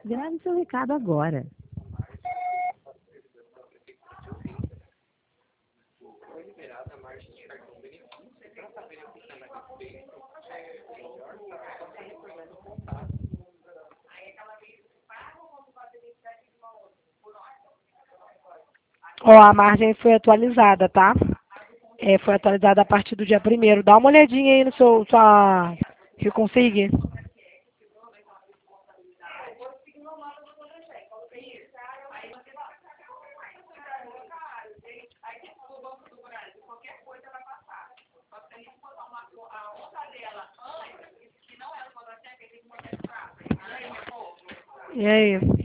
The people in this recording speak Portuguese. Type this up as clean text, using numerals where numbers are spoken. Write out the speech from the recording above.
Grave seu recado agora. Ó, a margem foi atualizada, tá? Foi atualizada a partir do dia 1º. Dá uma olhadinha aí no sua Reconsig. E aí?